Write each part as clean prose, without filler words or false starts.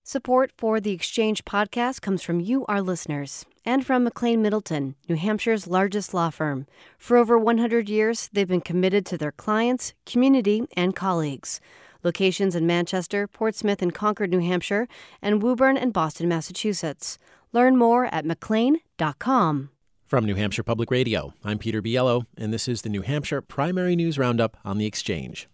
Support for the Exchange podcast comes from you, our listeners, and from McLean Middleton, New Hampshire's largest law firm. For over 100 years, they've been committed to their clients, community, and colleagues. Locations in Manchester, Portsmouth, and Concord, New Hampshire, and Woburn and Boston, Massachusetts. Learn more at mclean.com. From New Hampshire Public Radio, I'm Peter Biello, and this is the New Hampshire Primary News Roundup on the Exchange.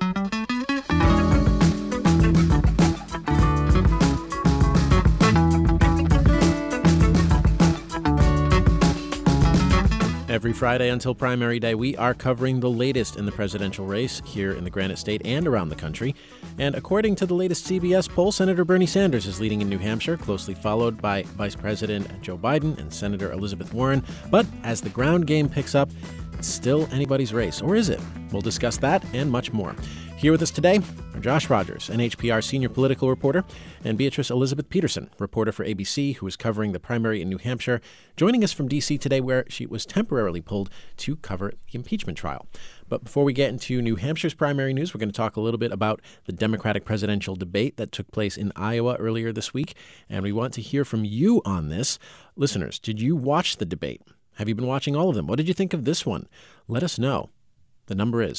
Every Friday until primary day, we are covering the latest in the presidential race here in the Granite State and around the country. And according to the latest CBS poll, Senator Bernie Sanders is leading in New Hampshire, closely followed by Vice President Joe Biden and Senator Elizabeth Warren. But as the ground game picks up, it's still anybody's race. Or is it? We'll discuss that and much more. Here with us today are Josh Rogers, NHPR senior political reporter, and Beatrice Elizabeth Peterson, reporter for ABC, who is covering the primary in New Hampshire, joining us from D.C. today, where she was temporarily pulled to cover the impeachment trial. But before we get into New Hampshire's primary news, we're going to talk a little bit about the Democratic presidential debate that took place in Iowa earlier this week, and we want to hear from you on this. Listeners, did you watch the debate? Have you been watching all of them? What did you think of this one? Let us know. The number is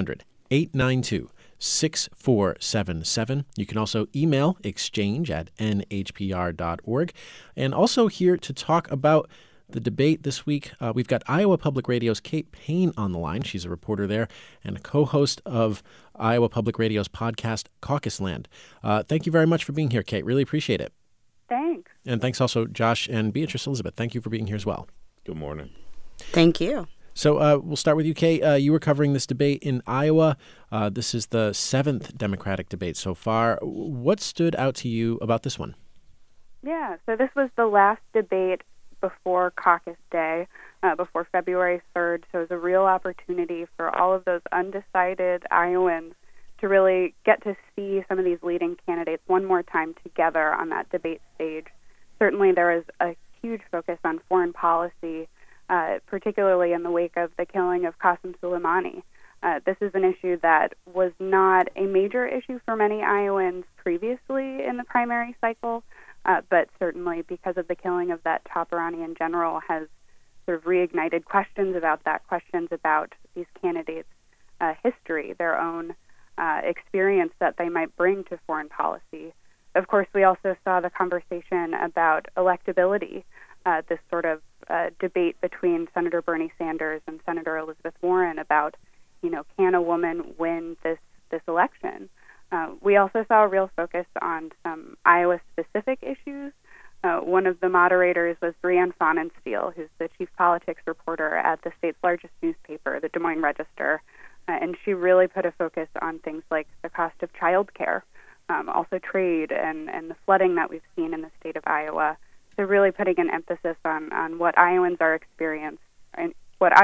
1-800-892-6477. You can also email exchange@nhpr.org. And also here to talk about the debate this week, we've got Iowa Public Radio's Kate Payne on the line. She's a reporter there and a co-host of Iowa Public Radio's podcast, Caucus Land. Thank you very much for being here, Kate. Really appreciate it. Thanks. And thanks also, Josh and Beatrice Elizabeth. Thank you for being here as well. Good morning. Thank you. So we'll start with you, Kate. You were covering this debate in Iowa. This is the 7th Democratic debate so far. What stood out to you about this one? Yeah, so this was the last debate before Caucus Day, before February 3rd. So it was a real opportunity for all of those undecided Iowans to really get to see some of these leading candidates one more time together on that debate stage. Certainly there was a huge focus on foreign policy, particularly in the wake of the killing of Qasem Soleimani. This is an issue that was not a major issue for many Iowans previously in the primary cycle, but certainly because of the killing of that top Iranian general has sort of reignited questions about that, questions about these candidates' history, their own experience that they might bring to foreign policy. Of course, we also saw the conversation about electability, this sort of debate between Senator Bernie Sanders and Senator Elizabeth Warren about, can a woman win this election? We also saw a real focus on some Iowa-specific issues. One of the moderators was Brianne Sonnensteel, who's the chief politics reporter at the state's largest newspaper, the Des Moines Register, and she really put a focus on things like the cost of childcare, also trade and the flooding that we've seen in the state of Iowa. So really putting an emphasis on what Iowans are experiencing in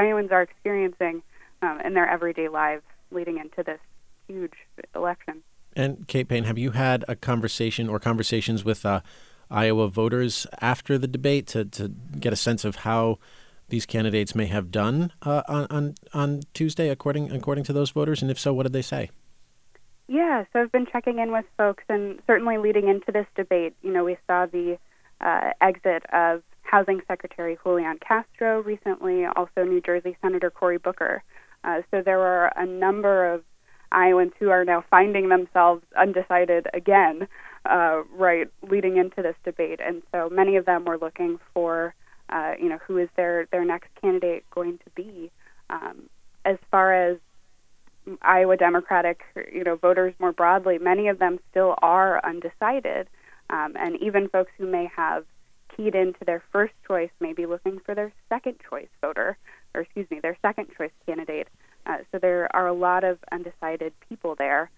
their everyday lives leading into this huge election. And Kate Payne, have you had a conversation or conversations with Iowa voters after the debate to get a sense of how these candidates may have done on Tuesday, according to those voters? And if so, what did they say? Yeah, so I've been checking in with folks, and certainly leading into this debate, we saw the exit of Housing Secretary Julian Castro recently, also New Jersey Senator Cory Booker. So there were a number of Iowans who are now finding themselves undecided again, leading into this debate. And so many of them were looking for, who is their next candidate going to be. As far as Iowa Democratic, voters more broadly, many of them still are undecided. And even folks who may have keyed into their first choice may be looking for their second choice their second choice candidate. So there are a lot of undecided people there.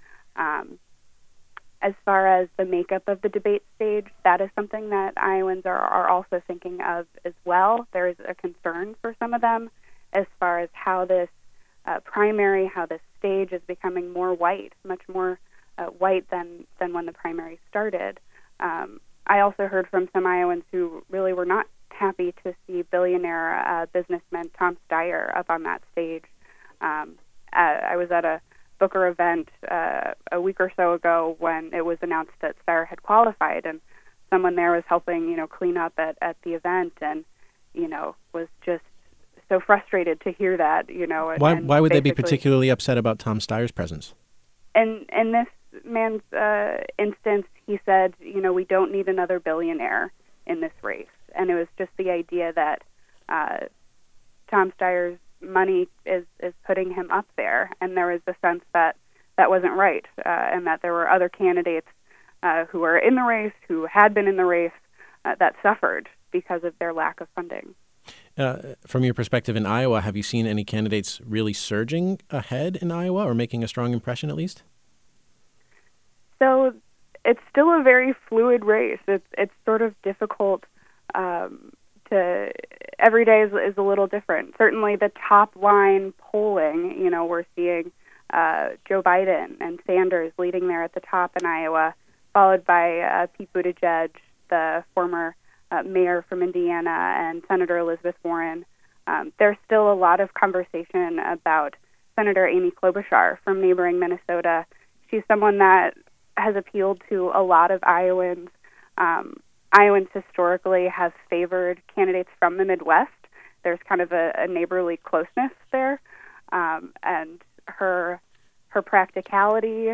As far as the makeup of the debate stage, that is something that Iowans are also thinking of as well. There is a concern for some of them as far as how this how this stage is becoming more white, much more white than when the primary started. I also heard from some Iowans who really were not happy to see billionaire businessman Tom Steyer up on that stage. I was at a Booker event a week or so ago when it was announced that Steyer had qualified, and someone there was helping, clean up at the event, and, was just so frustrated to hear that, Why would they be particularly upset about Tom Steyer's presence? And in this man's instance, he said, we don't need another billionaire in this race. And it was just the idea that Tom Steyer's money is putting him up there. And there was the sense that that wasn't right, and that there were other candidates who were in the race, who had been in the race, that suffered because of their lack of funding. From your perspective in Iowa, have you seen any candidates really surging ahead in Iowa or making a strong impression at least? So it's still a very fluid race. It's sort of difficult to every day is a little different. Certainly the top line polling, we're seeing Joe Biden and Sanders leading there at the top in Iowa, followed by Pete Buttigieg, the former mayor from Indiana, and Senator Elizabeth Warren. There's still a lot of conversation about Senator Amy Klobuchar from neighboring Minnesota. She's someone that has appealed to a lot of Iowans. Iowans historically have favored candidates from the Midwest. There's kind of a neighborly closeness there, and her practicality.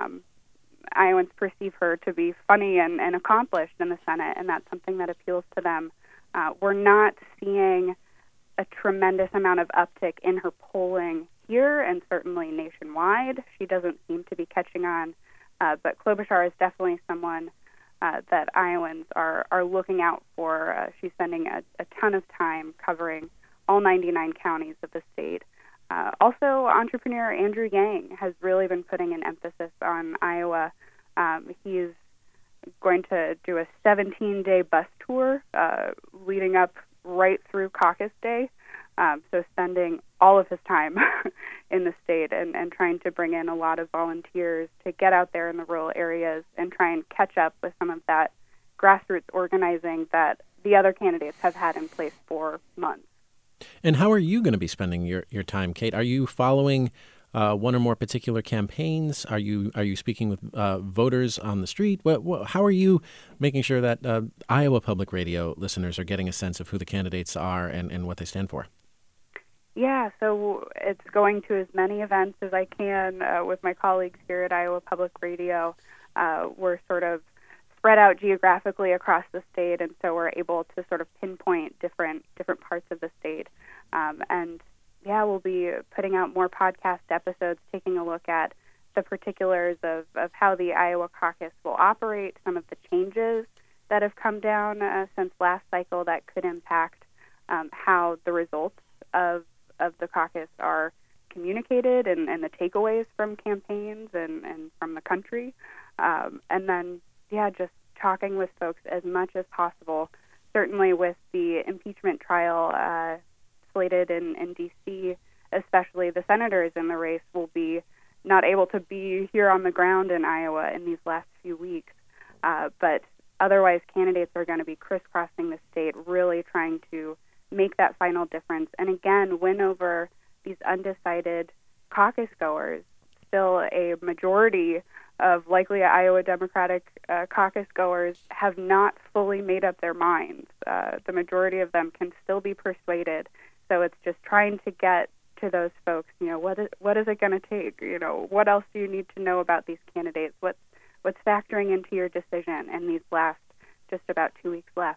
Iowans perceive her to be funny and accomplished in the Senate, and that's something that appeals to them. We're not seeing a tremendous amount of uptick in her polling here, and certainly nationwide. She doesn't seem to be catching on, but Klobuchar is definitely someone that Iowans are looking out for. She's spending a ton of time covering all 99 counties of the state. Also, entrepreneur Andrew Yang has really been putting an emphasis on Iowa. He's going to do a 17-day bus tour leading up right through caucus day, so spending all of his time in the state and trying to bring in a lot of volunteers to get out there in the rural areas and try and catch up with some of that grassroots organizing that the other candidates have had in place for months. And how are you going to be spending your time, Kate? Are you following one or more particular campaigns? Are you speaking with voters on the street? How are you making sure that Iowa Public Radio listeners are getting a sense of who the candidates are and what they stand for? Yeah, so it's going to as many events as I can with my colleagues here at Iowa Public Radio. We're sort of spread out geographically across the state, and so we're able to sort of pinpoint different parts of the state. And yeah, we'll be putting out more podcast episodes, taking a look at the particulars of how the Iowa caucus will operate, some of the changes that have come down since last cycle that could impact how the results of the caucus are communicated and the takeaways from campaigns and from the country. And then, yeah, just talking with folks as much as possible. Certainly with the impeachment trial slated in D.C., especially the senators in the race will be not able to be here on the ground in Iowa in these last few weeks. But otherwise, candidates are going to be crisscrossing the state, really trying to make that final difference. And again, win over these undecided caucus goers. Still a majority of likely Iowa Democratic caucus goers have not fully made up their minds. The majority of them can still be persuaded. So it's just trying to get to those folks, what is it going to take? What else do you need to know about these candidates? What's factoring into your decision in these last just about 2 weeks left?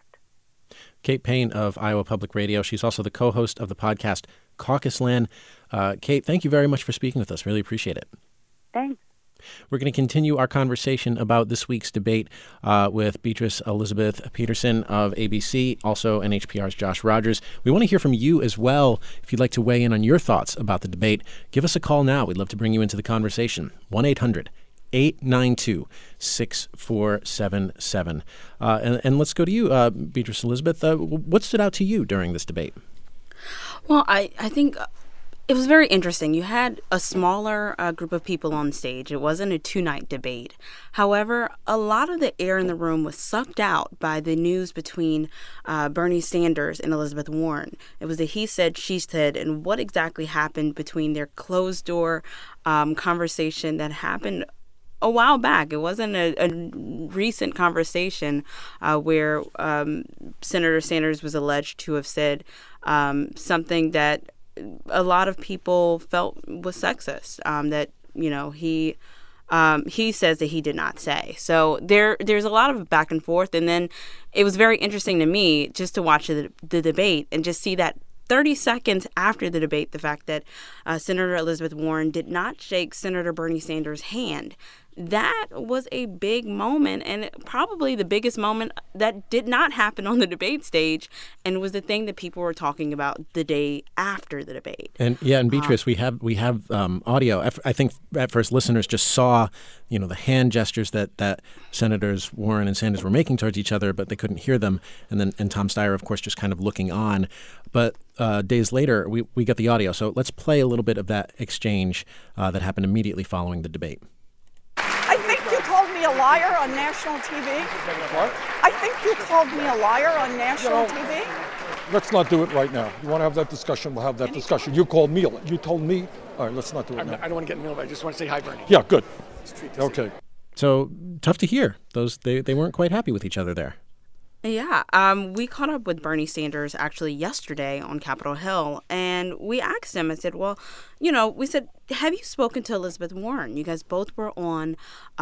Kate Payne of Iowa Public Radio. She's also the co-host of the podcast Caucus Land. Kate, thank you very much for speaking with us. Really appreciate it. Thanks. We're going to continue our conversation about this week's debate with Beatrice Elizabeth Peterson of ABC, also NHPR's Josh Rogers. We want to hear from you as well. If you'd like to weigh in on your thoughts about the debate, give us a call now. We'd love to bring you into the conversation. 1-800-892-6477. And let's go to you, Beatrice Elizabeth. What stood out to you during this debate? Well, I think It was very interesting. You had a smaller group of people on stage. It wasn't a two-night debate. However, a lot of the air in the room was sucked out by the news between Bernie Sanders and Elizabeth Warren. It was a he said, she said, and what exactly happened between their closed-door conversation that happened a while back. It wasn't a recent conversation where Senator Sanders was alleged to have said something that a lot of people felt was sexist, that, he says that he did not say. So there's a lot of back and forth. And then it was very interesting to me just to watch the debate and just see that 30 seconds after the debate, the fact that Senator Elizabeth Warren did not shake Senator Bernie Sanders' hand. That was a big moment, and probably the biggest moment that did not happen on the debate stage, and was the thing that people were talking about the day after the debate. And Beatrice, we have audio. I think at first listeners just saw, the hand gestures that Senators Warren and Sanders were making towards each other, but they couldn't hear them. And Tom Steyer, of course, just kind of looking on. But days later, we got the audio. So let's play a little bit of that exchange that happened immediately following the debate. I think you called me a liar on national TV. What? I think you called me a liar on national TV. Let's not do it right now. You want to have that discussion, we'll have that discussion. You called me, you told me. All right, let's not do it now. I don't want to get in the middle of it. I just want to say hi, Bernie. Yeah, good. Okay. So tough to hear. They weren't quite happy with each other there. Yeah, we caught up with Bernie Sanders actually yesterday on Capitol Hill, and we asked him, I said, well, we said, have you spoken to Elizabeth Warren? You guys both were on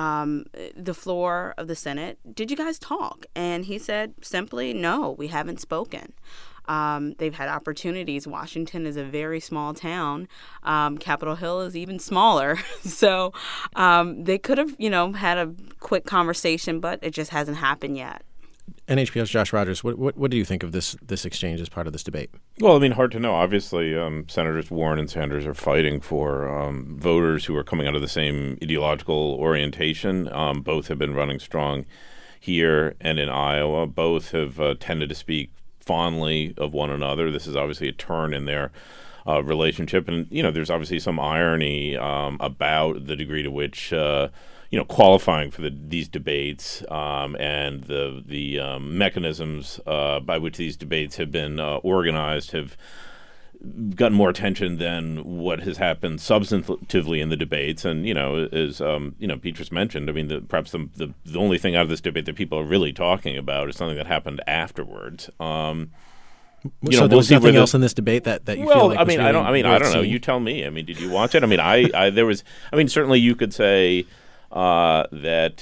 the floor of the Senate. Did you guys talk? And he said simply, no, we haven't spoken. They've had opportunities. Washington is a very small town. Capitol Hill is even smaller. So they could have, had a quick conversation, but it just hasn't happened yet. NHPR's Josh Rogers, what do you think of this exchange as part of this debate? Well, hard to know. Obviously, Senators Warren and Sanders are fighting for voters who are coming out of the same ideological orientation. Both have been running strong here and in Iowa. Both have tended to speak fondly of one another. This is obviously a turn in their relationship. And, there's obviously some irony about the degree to which qualifying for these debates and the mechanisms by which these debates have been organized have gotten more attention than what has happened substantively in the debates. And, as Beatrice mentioned, perhaps the only thing out of this debate that people are really talking about is something that happened afterwards. So there was nothing else in this debate that you feel like was really I don't know. You tell me. Did you watch it? There was. Certainly you could say that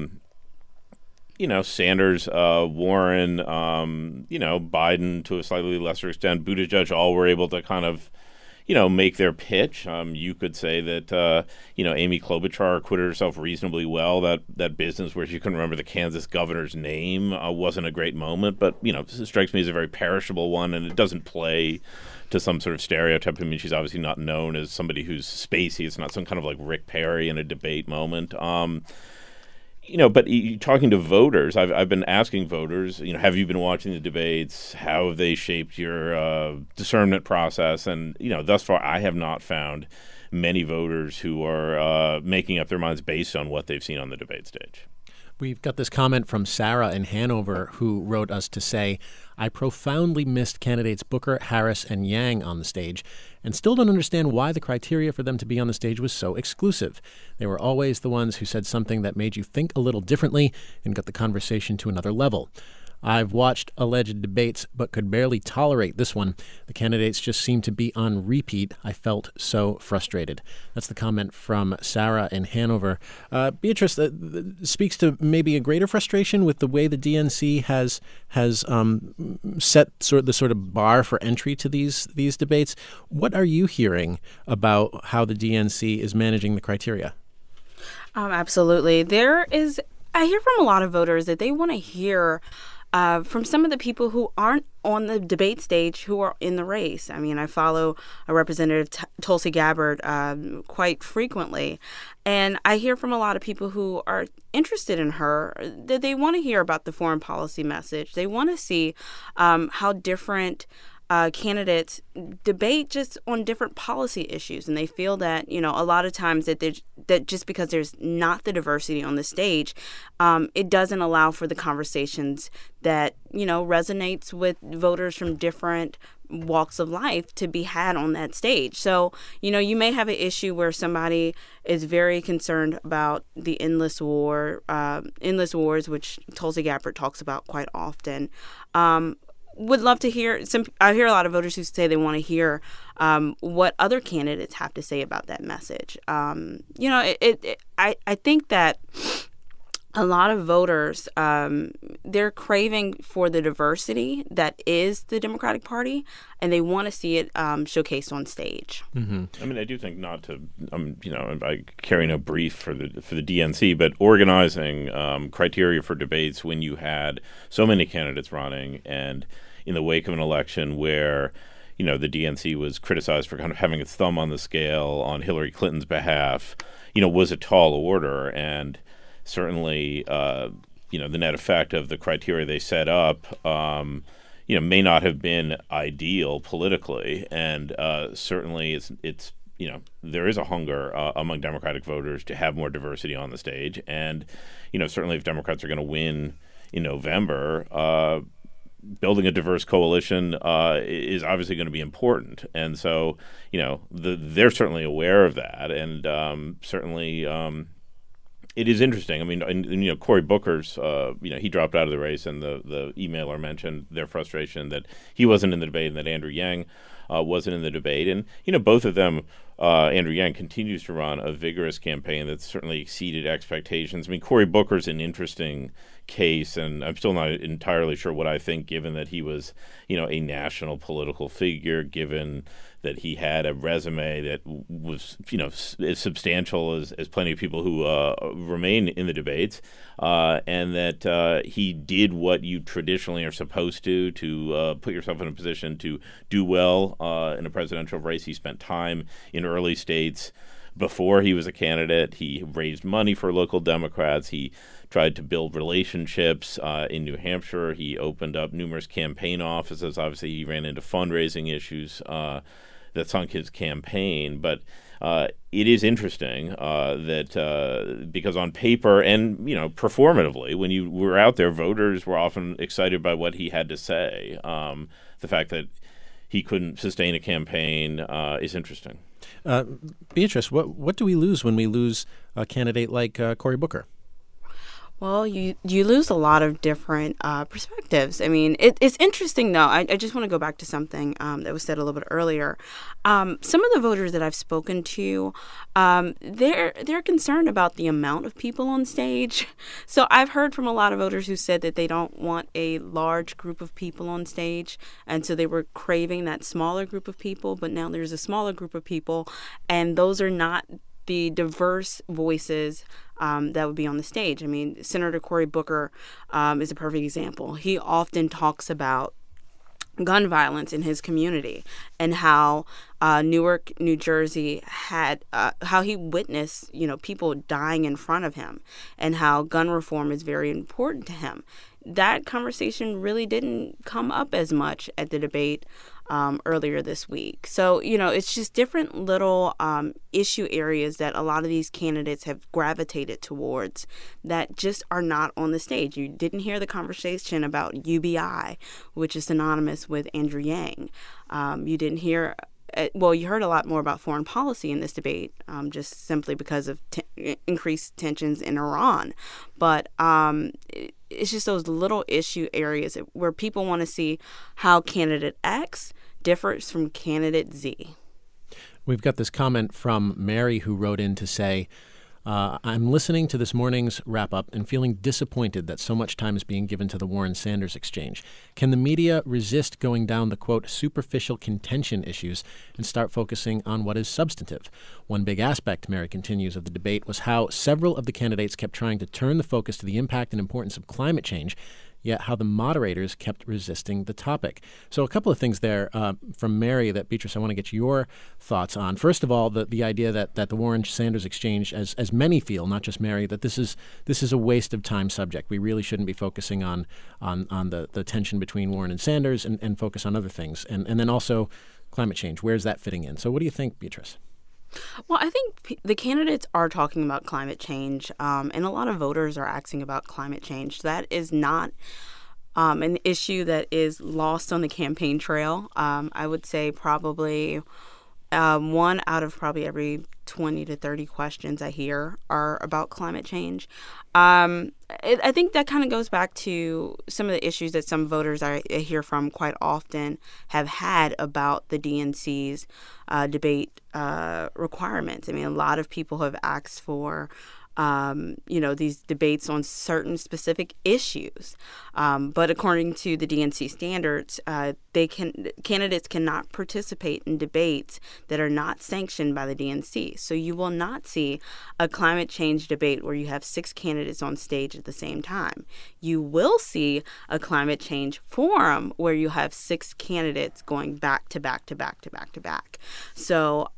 Sanders, Warren, Biden to a slightly lesser extent, Buttigieg, all were able to kind of, make their pitch. You could say that, Amy Klobuchar acquitted herself reasonably well. That business where she couldn't remember the Kansas governor's name wasn't a great moment, but, it strikes me as a very perishable one, and it doesn't play to some sort of stereotype. She's obviously not known as somebody who's spacey. It's not some kind of like Rick Perry in a debate moment. But talking to voters, I've been asking voters, have you been watching the debates? How have they shaped your discernment process? And, thus far, I have not found many voters who are making up their minds based on what they've seen on the debate stage. We've got this comment from Sarah in Hanover, who wrote us to say, I profoundly missed candidates Booker, Harris, and Yang on the stage, and still don't understand why the criteria for them to be on the stage was so exclusive. They were always the ones who said something that made you think a little differently and got the conversation to another level. I've watched alleged debates, but could barely tolerate this one. The candidates just seem to be on repeat. I felt so frustrated. That's the comment from Sarah in Hanover. Beatrice, speaks to maybe a greater frustration with the way the DNC has set the sort of bar for entry to these debates. What are you hearing about how the DNC is managing the criteria? Absolutely. I hear from a lot of voters that they want to hear from some of the people who aren't on the debate stage who are in the race. I follow a Representative Tulsi Gabbard quite frequently, and I hear from a lot of people who are interested in her that they want to hear about the foreign policy message. They want to see how different candidates debate just on different policy issues, and they feel that a lot of times that just because there's not the diversity on the stage, it doesn't allow for the conversations that resonates with voters from different walks of life to be had on that stage. So you may have an issue where somebody is very concerned about the endless wars, which Tulsi Gabbard talks about quite often. Would love to hear I hear a lot of voters who say they want to hear what other candidates have to say about that message. I think that a lot of voters, they're craving for the diversity that is the Democratic Party, and they want to see it showcased on stage. Mm-hmm. I mean, I do think not to, I carry no brief for the DNC, but organizing criteria for debates when you had so many candidates running, and in the wake of an election where the DNC was criticized for kind of having its thumb on the scale on Hillary Clinton's behalf, was a tall order. And certainly, the net effect of the criteria they set up, may not have been ideal politically. And certainly it's there is a hunger among Democratic voters to have more diversity on the stage. And, certainly if Democrats are going to win in November, building a diverse coalition is obviously going to be important. And so, they're certainly aware of that. And certainly it is interesting. I mean, Cory Booker's, he dropped out of the race, and the emailer mentioned their frustration that he wasn't in the debate and that Andrew Yang wasn't in the debate. And, both of them, Andrew Yang continues to run a vigorous campaign that's certainly exceeded expectations. I mean, Cory Booker's an interesting case, and I'm still not entirely sure what I think, given that he was, a national political figure, given that he had a resume that was, as substantial as plenty of people who remain in the debates, and that he did what you traditionally are supposed to put yourself in a position to do well in a presidential race. He spent time in early states before he was a candidate. He raised money for local Democrats. He tried to build relationships in New Hampshire. He opened up numerous campaign offices. Obviously, he ran into fundraising issues that sunk his campaign. But it is interesting that because on paper and, performatively, when you were out there, voters were often excited by what he had to say. The fact that he couldn't sustain a campaign is interesting. Beatrice, what do we lose when we lose a candidate like Cory Booker? Well, you lose a lot of different perspectives. I mean, it's interesting, though. I just want to go back to something that was said a little bit earlier. Some of the voters that I've spoken to, they're concerned about the amount of people on stage. So I've heard from a lot of voters who said that they don't want a large group of people on stage, and so they were craving that smaller group of people. But now there's a smaller group of people, and those are not the diverse voices that would be on the stage. I mean, Senator Cory Booker is a perfect example. He often talks about gun violence in his community and how Newark, New Jersey had how he witnessed, people dying in front of him, and how gun reform is very important to him. That conversation really didn't come up as much at the debate earlier this week. So, it's just different little issue areas that a lot of these candidates have gravitated towards that just are not on the stage. You didn't hear the conversation about UBI, which is synonymous with Andrew Yang. You didn't hear you heard a lot more about foreign policy in this debate, just simply because of increased tensions in Iran. But it's just those little issue areas where people want to see how candidate X differs from candidate Z. We've got this comment from Mary, who wrote in to say, I'm listening to this morning's wrap-up and feeling disappointed that so much time is being given to the Warren-Sanders exchange. Can the media resist going down the, quote, superficial contention issues and start focusing on what is substantive? One big aspect, Mary continues, of the debate was how several of the candidates kept trying to turn the focus to the impact and importance of climate change, yet how the moderators kept resisting the topic. So a couple of things there from Mary that, Beatrice, I want to get your thoughts on. First of all, the idea that the Warren-Sanders exchange, as many feel, not just Mary, that this is a waste of time subject. We really shouldn't be focusing on the tension between Warren and Sanders and focus on other things. And then also climate change. Where's that fitting in? So what do you think, Beatrice? Well, I think the candidates are talking about climate change, and a lot of voters are asking about climate change. That is not an issue that is lost on the campaign trail. I would say probably one out of probably every 20 to 30 questions I hear are about climate change. I think that kind of goes back to some of the issues that some voters I hear from quite often have had about the DNC's debate requirements. I mean, a lot of people have asked for these debates on certain specific issues. But according to the DNC standards, candidates cannot participate in debates that are not sanctioned by the DNC. So you will not see a climate change debate where you have 6 candidates on stage at the same time. You will see a climate change forum where you have 6 candidates going back to back to back to back to back. So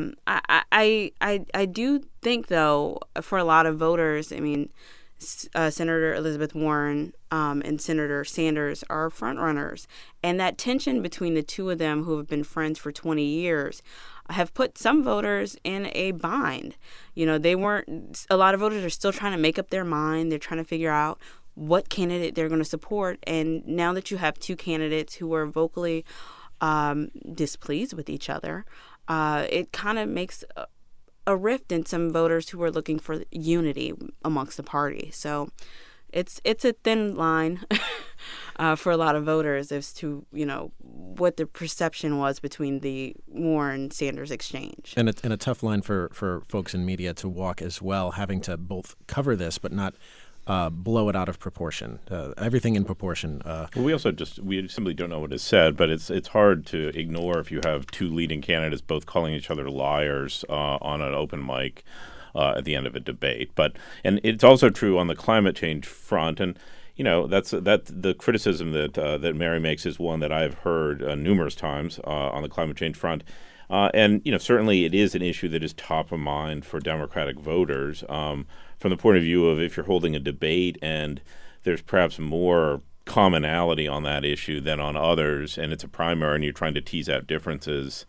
I do think, though, for a lot of voters, I mean, Senator Elizabeth Warren and Senator Sanders are frontrunners. And that tension between the two of them, who have been friends for 20 years, have put some voters in a bind. A lot of voters are still trying to make up their mind. They're trying to figure out what candidate they're going to support. And now that you have 2 candidates who are vocally displeased with each other, it kind of makes a rift in some voters who are looking for unity amongst the party. So it's a thin line for a lot of voters as to, what the perception was between the Warren-Sanders exchange. And a tough line for folks in media to walk as well, having to both cover this but not blow it out of proportion. Everything in proportion. Well, we simply don't know what is said, but it's hard to ignore if you have 2 leading candidates both calling each other liars on an open mic at the end of a debate. And it's also true on the climate change front, and that's the criticism that Mary makes is one that I've heard numerous times on the climate change front. And certainly it is an issue that is top of mind for Democratic voters. From the point of view of if you're holding a debate and there's perhaps more commonality on that issue than on others, and it's a primary and you're trying to tease out differences,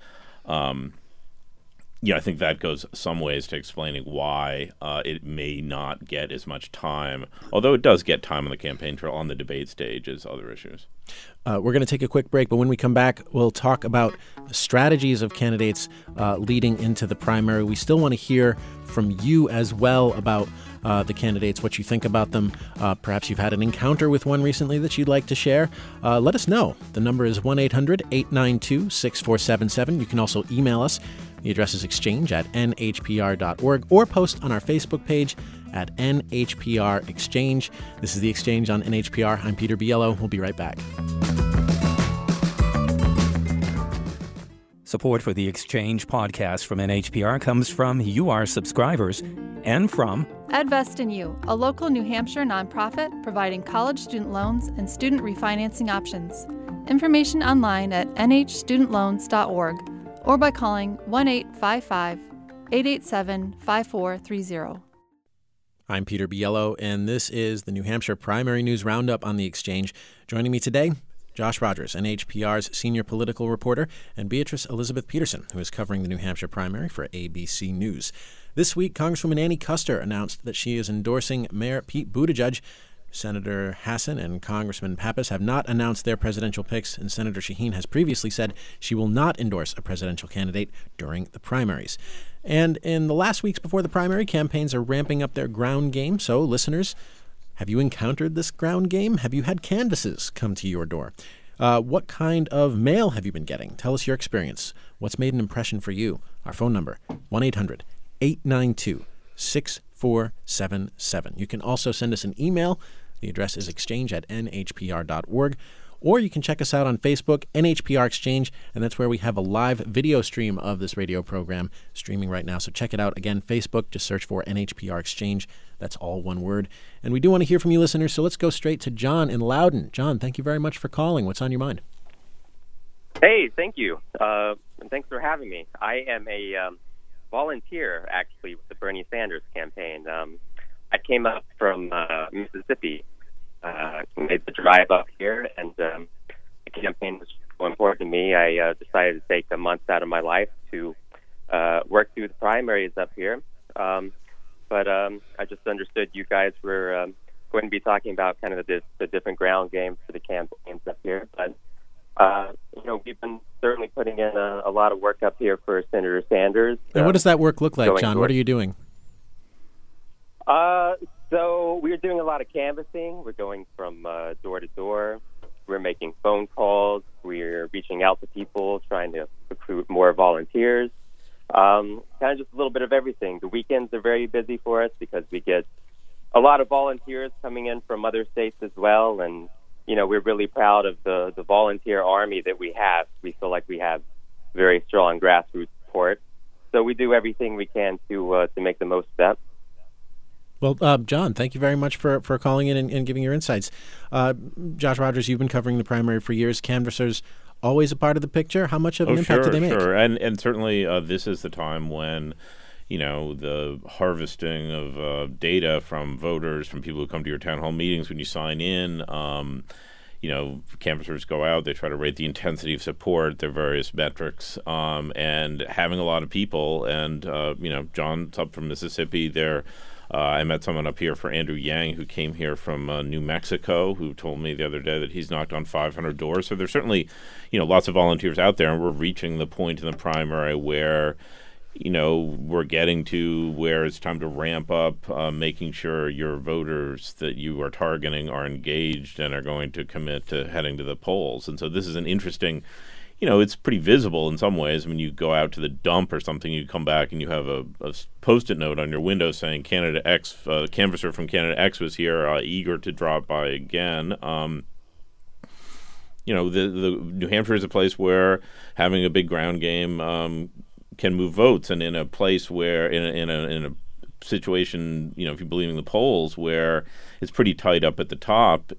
I think that goes some ways to explaining why it may not get as much time, although it does get time on the campaign trail on the debate stage as other issues. We're going to take a quick break, but when we come back, we'll talk about strategies of candidates leading into the primary. We still want to hear from you as well about the candidates, what you think about them. Perhaps you've had an encounter with one recently that you'd like to share. Let us know. The number is 1-800-892-6477. You can also email us. The address is exchange@nhpr.org, or post on our Facebook page at NHPR Exchange. This is The Exchange on NHPR. I'm Peter Biello. We'll be right back. Support for The Exchange podcast from NHPR comes from you, our subscribers, and from EdVest and You, a local New Hampshire nonprofit providing college student loans and student refinancing options. Information online at nhstudentloans.org or by calling 1-855-887-5430. I'm Peter Biello, and this is the New Hampshire Primary News Roundup on The Exchange. Joining me today, Josh Rogers, NHPR's senior political reporter, and Beatrice Elizabeth Peterson, who is covering the New Hampshire primary for ABC News. This week, Congresswoman Annie Kuster announced that she is endorsing Mayor Pete Buttigieg. Senator Hassan and Congressman Pappas have not announced their presidential picks, and Senator Shaheen has previously said she will not endorse a presidential candidate during the primaries. And in the last weeks before the primary, campaigns are ramping up their ground game. So, listeners, have you encountered this ground game? Have you had canvases come to your door? What kind of mail have you been getting? Tell us your experience. What's made an impression for you? Our phone number, 1-800-892-6477. You can also send us an email. The address is exchange@nhpr.org. or you can check us out on Facebook, NHPR Exchange, and that's where we have a live video stream of this radio program streaming right now. So check it out. Again, Facebook, just search for NHPR Exchange. That's all one word. And we do want to hear from you listeners, so let's go straight to John in Loudoun. John, thank you very much for calling. What's on your mind? Hey, thank you. And thanks for having me. I am a volunteer, actually, with the Bernie Sanders campaign. I came up from Mississippi, made the drive up here, and the campaign was so important to me. I decided to take a month out of my life to work through the primaries up here. But I just understood you guys were going to be talking about kind of the different ground games for the campaigns up here. But we've been certainly putting in a lot of work up here for Senator Sanders. And what does that work look like, John? What are you doing? So we're doing a lot of canvassing. We're going from door to door. We're making phone calls. We're reaching out to people, trying to recruit more volunteers. Kind of just a little bit of everything. The weekends are very busy for us because we get a lot of volunteers coming in from other states as well. And we're really proud of the volunteer army that we have. We feel like we have very strong grassroots support. So we do everything we can to make the most of that. Well, John, thank you very much for calling in and giving your insights. Josh Rogers, you've been covering the primary for years. Canvassers always a part of the picture. How much of an impact do they make? Sure, and certainly this is the time when the harvesting of data from voters, from people who come to your town hall meetings when you sign in. Canvassers go out, they try to rate the intensity of support, their various metrics, and having a lot of people. And, John's up from Mississippi there. I met someone up here for Andrew Yang who came here from New Mexico who told me the other day that he's knocked on 500 doors. So there's certainly, lots of volunteers out there, and we're reaching the point in the primary where we're getting to where it's time to ramp up, making sure your voters that you are targeting are engaged and are going to commit to heading to the polls. And so this is an interesting, it's pretty visible in some ways. When you go out to the dump or something, you come back and you have a Post-it note on your window saying Candidate X, canvasser from Candidate X was here, eager to drop by again. The New Hampshire is a place where having a big ground game can move votes, and in a place where in a situation, if you believe in the polls, where it's pretty tight up at the top,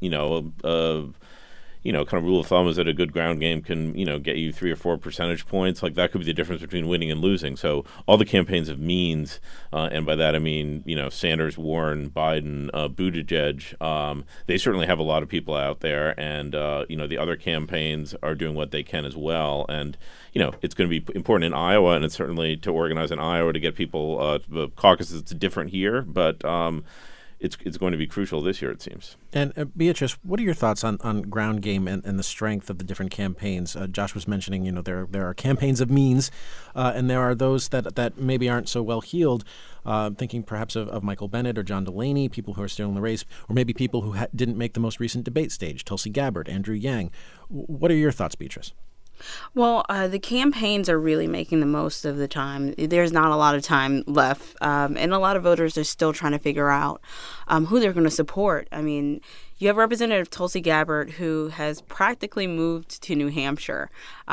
kind of rule of thumb is that a good ground game can, get you 3 or 4 percentage points. Like that could be the difference between winning and losing. So all the campaigns have means, and by that I mean, Sanders, Warren, Biden, Buttigieg. They certainly have a lot of people out there, and the other campaigns are doing what they can as well. And it's going to be important in Iowa, and it's certainly to organize in Iowa to get people. The caucus is different here, but it's going to be crucial this year, it seems. And Beatrice, what are your thoughts on ground game and the strength of the different campaigns? Josh was mentioning, there are campaigns of means, and there are those that maybe aren't so well heeled. Thinking perhaps of Michael Bennet or John Delaney, people who are still in the race, or maybe people who didn't make the most recent debate stage, Tulsi Gabbard, Andrew Yang. What are your thoughts, Beatrice? Well, the campaigns are really making the most of the time. There's not a lot of time left, and a lot of voters are still trying to figure out who they're going to support. I mean, you have Representative Tulsi Gabbard, who has practically moved to New Hampshire.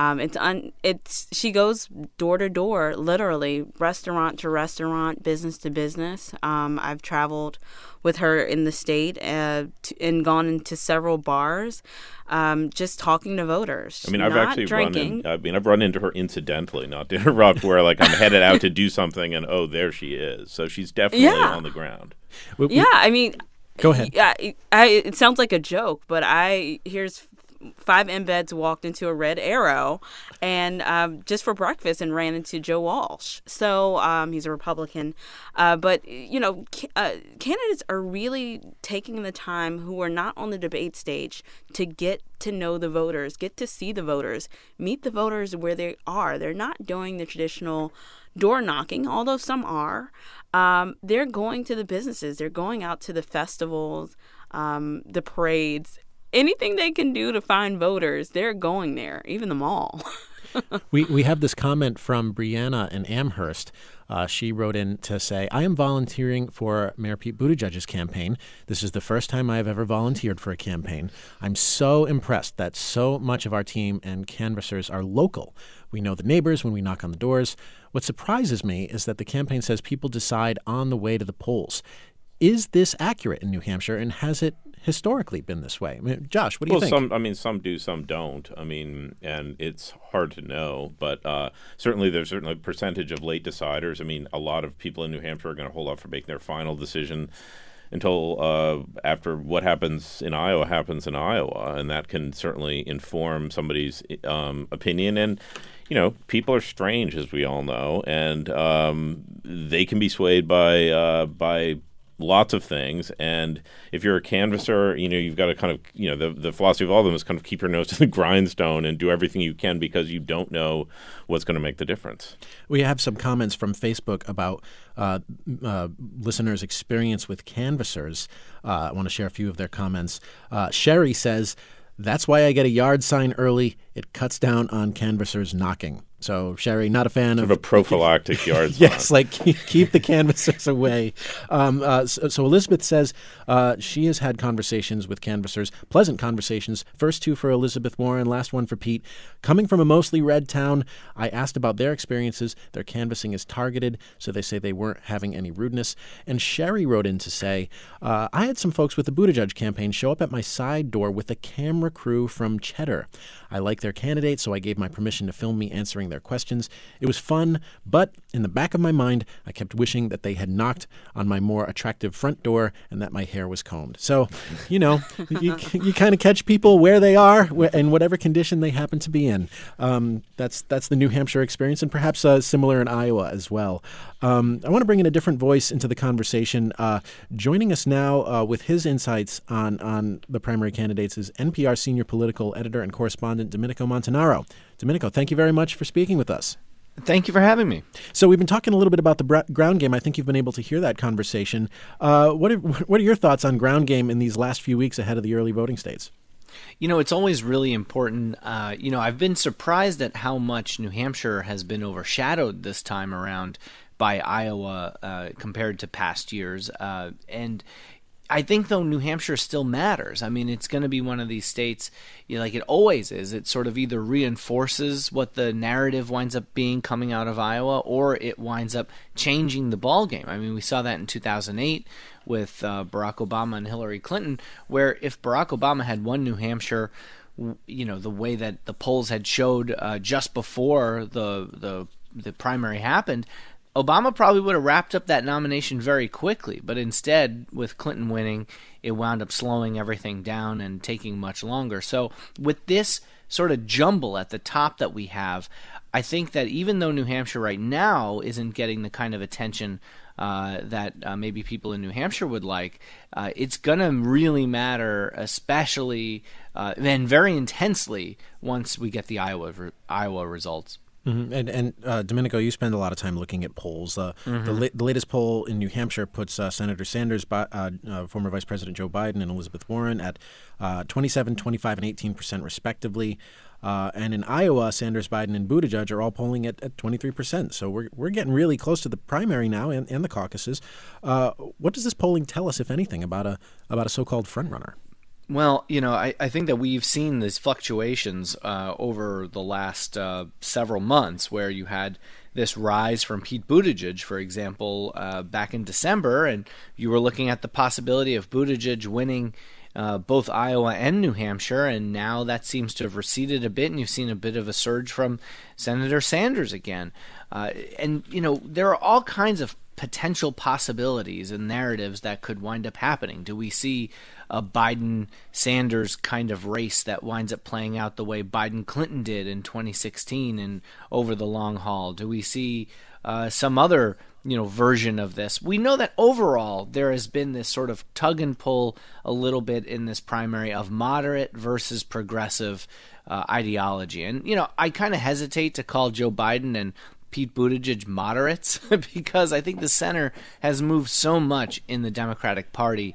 She goes door to door, literally, restaurant to restaurant, business to business. I've traveled with her in the state and gone into several bars, just talking to voters. I mean, I've run into her incidentally, not to interrupt, where like I'm headed out to do something and there she is. So she's definitely on the ground. I mean, go ahead. It sounds like a joke, but here's 5 embeds walked into a Red Arrow and just for breakfast and ran into Joe Walsh. So he's a Republican. But candidates are really taking the time who are not on the debate stage to get to know the voters, get to see the voters, meet the voters where they are. They're not doing the traditional door knocking, although some are. They're going to the businesses. They're going out to the festivals, the parades. Anything they can do to find voters, they're going there, even the mall. We have this comment from Brianna in Amherst. She wrote in to say, I am volunteering for Mayor Pete Buttigieg's campaign. This is the first time I have ever volunteered for a campaign. I'm so impressed that so much of our team and canvassers are local. We know the neighbors when we knock on the doors. What surprises me is that the campaign says people decide on the way to the polls. Is this accurate in New Hampshire, and has it historically been this way? I mean, Josh, what do you think? Some do, some don't. And it's hard to know, but certainly there's a percentage of late deciders. A lot of people in New Hampshire are going to hold off for making their final decision until after what happens in Iowa, and that can certainly inform somebody's opinion. And people are strange, as we all know, and they can be swayed by lots of things. And if you're a canvasser, you've got to kind of, the philosophy of all of them is kind of keep your nose to the grindstone and do everything you can, because you don't know what's going to make the difference. We have some comments from Facebook about listeners' experience with canvassers. I want to share a few of their comments. Sherry says, that's why I get a yard sign early. It cuts down on canvassers knocking. So, Sherry, not a fan of a prophylactic yard sign. Yes, like keep the canvassers away. So Elizabeth says she has had conversations with canvassers, pleasant conversations. First two for Elizabeth Warren, last one for Pete. Coming from a mostly red town, I asked about their experiences. Their canvassing is targeted, so they say they weren't having any rudeness. And Sherry wrote in to say, I had some folks with the Buttigieg campaign show up at my side door with a camera crew from Cheddar. I like their candidate, so I gave my permission to film me answering their questions. It was fun, but in the back of my mind, I kept wishing that they had knocked on my more attractive front door and that my hair was combed. So, you kind of catch people where they are in whatever condition they happen to be in. That's the New Hampshire experience, and perhaps similar in Iowa as well. I want to bring in a different voice into the conversation. Joining us now with his insights on the primary candidates is NPR senior political editor and correspondent Domenico Montanaro. Domenico, thank you very much for speaking with us. Thank you for having me. So we've been talking a little bit about the ground game. I think you've been able to hear that conversation. What are your thoughts on ground game in these last few weeks ahead of the early voting states? It's always really important. I've been surprised at how much New Hampshire has been overshadowed this time around by Iowa compared to past years. And I think, though, New Hampshire still matters. It's going to be one of these states, like it always is. It sort of either reinforces what the narrative winds up being coming out of Iowa, or it winds up changing the ballgame. We saw that in 2008 with Barack Obama and Hillary Clinton, where if Barack Obama had won New Hampshire, the way that the polls had showed just before the primary happened, Obama probably would have wrapped up that nomination very quickly, but instead, with Clinton winning, it wound up slowing everything down and taking much longer. So with this sort of jumble at the top that we have, I think that even though New Hampshire right now isn't getting the kind of attention that maybe people in New Hampshire would like, it's going to really matter, especially and very intensely once we get the Iowa results. Mm-hmm. And Domenico, you spend a lot of time looking at polls. The latest poll in New Hampshire puts Senator Sanders, former Vice President Joe Biden, and Elizabeth Warren at 27, 25, and 18% respectively. And in Iowa, Sanders, Biden, and Buttigieg are all polling at 23%. So we're getting really close to the primary now and the caucuses. What does this polling tell us, if anything, about a so-called frontrunner? Well, I think that we've seen these fluctuations over the last several months, where you had this rise from Pete Buttigieg, for example, back in December, and you were looking at the possibility of Buttigieg winning both Iowa and New Hampshire, and now that seems to have receded a bit, and you've seen a bit of a surge from Senator Sanders again. And there are all kinds of potential possibilities and narratives that could wind up happening. Do we see a Biden-Sanders kind of race that winds up playing out the way Biden-Clinton did in 2016 and over the long haul? Do we see some other version of this? We know that overall there has been this sort of tug and pull a little bit in this primary of moderate versus progressive ideology. And, I kind of hesitate to call Joe Biden and Pete Buttigieg moderates because I think the center has moved so much in the Democratic Party.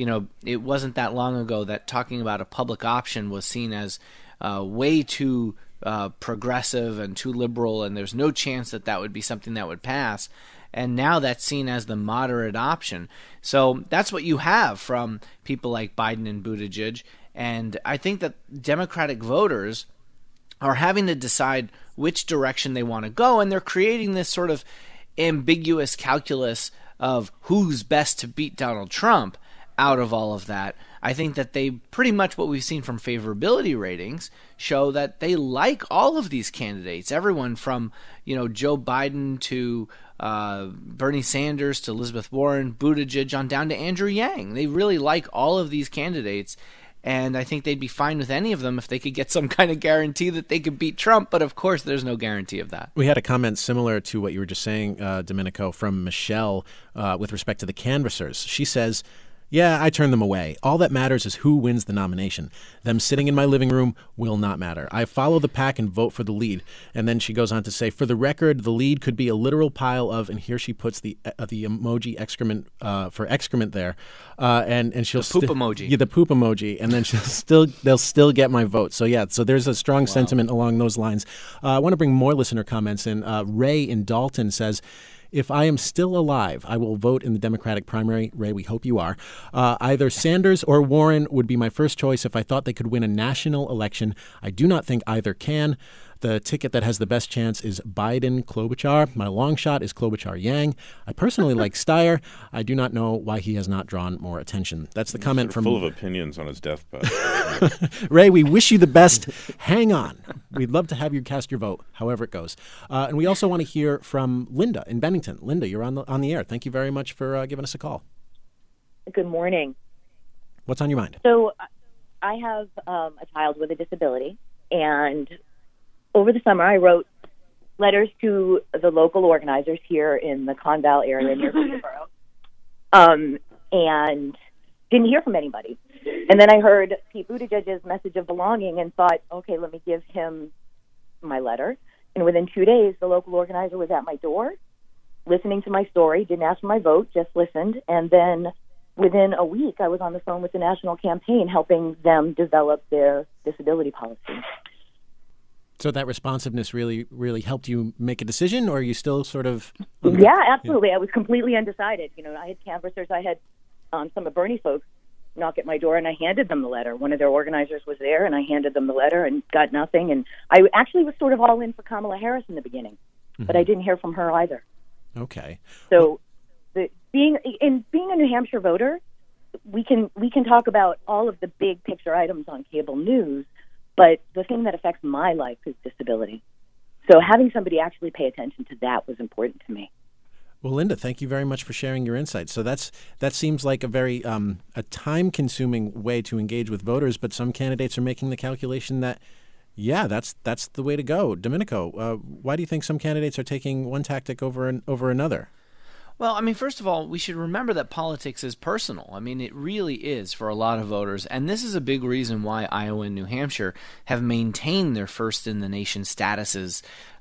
It wasn't that long ago that talking about a public option was seen as way too progressive and too liberal, and there's no chance that that would be something that would pass. And now that's seen as the moderate option. So that's what you have from people like Biden and Buttigieg. And I think that Democratic voters are having to decide which direction they want to go, and they're creating this sort of ambiguous calculus of who's best to beat Donald Trump out of all of that. I think that they pretty much, what we've seen from favorability ratings, show that they like all of these candidates. Everyone from, Joe Biden to Bernie Sanders to Elizabeth Warren, Buttigieg, on down to Andrew Yang. They really like all of these candidates, and I think they'd be fine with any of them if they could get some kind of guarantee that they could beat Trump. But of course, there's no guarantee of that. We had a comment similar to what you were just saying, Domenico, from Michelle with respect to the canvassers. She says, yeah, I turn them away. All that matters is who wins the nomination. Them sitting in my living room will not matter. I follow the pack and vote for the lead. And then she goes on to say, for the record, the lead could be a literal pile of, and here she puts the emoji excrement for excrement there, and she'll the poop emoji. Yeah, the poop emoji, and then they'll still get my vote. So yeah, so there's a strong sentiment along those lines. I want to bring more listener comments in. Ray in Dalton says, if I am still alive, I will vote in the Democratic primary. Ray, we hope you are. Either Sanders or Warren would be my first choice if I thought they could win a national election. I do not think either can. The ticket that has the best chance is Biden-Klobuchar. My long shot is Klobuchar-Yang. I personally like Steyer. I do not know why he has not drawn more attention. That's the comment from... Full of opinions on his deathbed. Ray, we wish you the best. Hang on. We'd love to have you cast your vote, however it goes. And we also want to hear from Linda in Bennington. Linda, you're on the air. Thank you very much for giving us a call. Good morning. What's on your mind? So I have a child with a disability, and over the summer I wrote letters to the local organizers here in the Conval area near Peterborough, and didn't hear from anybody. And then I heard Pete Buttigieg's message of belonging and thought, okay, let me give him my letter. And within 2 days, the local organizer was at my door, listening to my story, didn't ask for my vote, just listened. And then within a week, I was on the phone with the national campaign helping them develop their disability policy. So that responsiveness really, really helped you make a decision, or are you still sort of... Yeah, absolutely. I was completely undecided. I had canvassers. I had some of Bernie's folks knock at my door, and I handed them the letter. One of their organizers was there, and I handed them the letter and got nothing. And I actually was sort of all in for Kamala Harris in the beginning, but I didn't hear from her either. Okay. So being a New Hampshire voter, we can talk about all of the big picture items on cable news, but the thing that affects my life is disability. So having somebody actually pay attention to that was important to me. Well, Linda, thank you very much for sharing your insights. So that seems like a very a time-consuming way to engage with voters, but some candidates are making the calculation that, yeah, that's the way to go. Domenico, why do you think some candidates are taking one tactic over another? Well, I mean, first of all, we should remember that politics is personal. I mean, it really is for a lot of voters. And this is a big reason why Iowa and New Hampshire have maintained their first-in-the-nation statuses,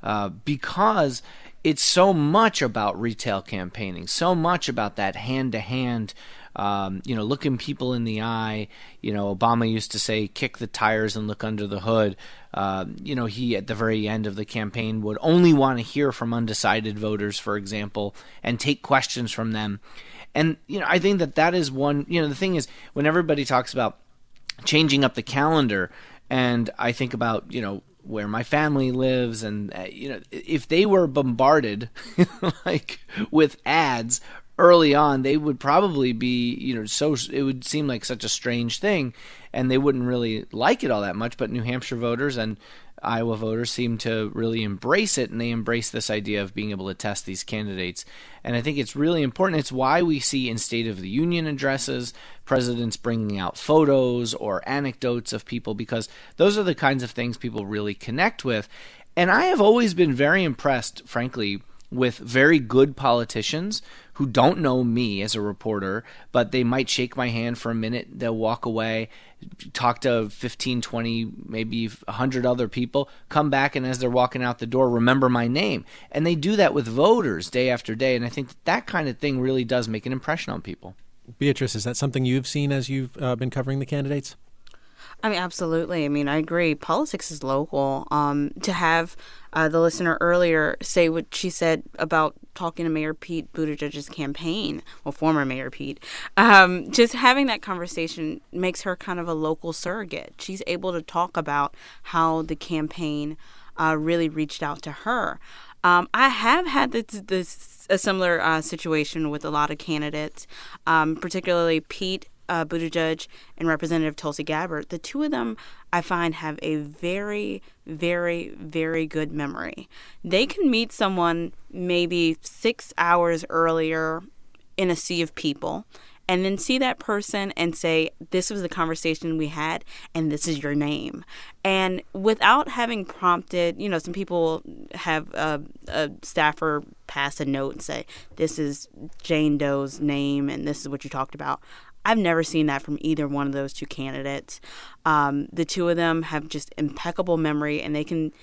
because it's so much about retail campaigning, so much about that hand-to-hand, looking people in the eye. Obama used to say, kick the tires and look under the hood. He, at the very end of the campaign, would only want to hear from undecided voters, for example, and take questions from them. And, I think that is one, the thing is, when everybody talks about changing up the calendar, and I think about, where my family lives, and if they were bombarded like with ads early on, they would probably be so it would seem like such a strange thing, and they wouldn't really like it all that much. But New Hampshire voters and Iowa voters seem to really embrace it, and they embrace this idea of being able to test these candidates. And I think it's really important. It's why we see in State of the Union addresses presidents bringing out photos or anecdotes of people, because those are the kinds of things people really connect with. And I have always been very impressed, frankly, with very good politicians who don't know me as a reporter, but they might shake my hand for a minute, they'll walk away, talk to 15, 20, maybe 100 other people, come back, and as they're walking out the door, remember my name. And they do that with voters day after day, and I think that kind of thing really does make an impression on people. Beatrice, is that something you've seen as you've been covering the candidates? I mean, absolutely. I mean, I agree. Politics is local. To have the listener earlier say what she said about talking to Mayor Pete Buttigieg's campaign, well, former Mayor Pete, just having that conversation makes her kind of a local surrogate. She's able to talk about how the campaign really reached out to her. I have had a similar situation with a lot of candidates, particularly Pete Buttigieg and Representative Tulsi Gabbard. The two of them, I find, have a very, very, very good memory. They can meet someone maybe 6 hours earlier in a sea of people and then see that person and say, this was the conversation we had, and this is your name. And without having prompted, some people have a staffer pass a note and say, this is Jane Doe's name, and this is what you talked about. I've never seen that from either one of those two candidates. The two of them have just impeccable memory, and they can,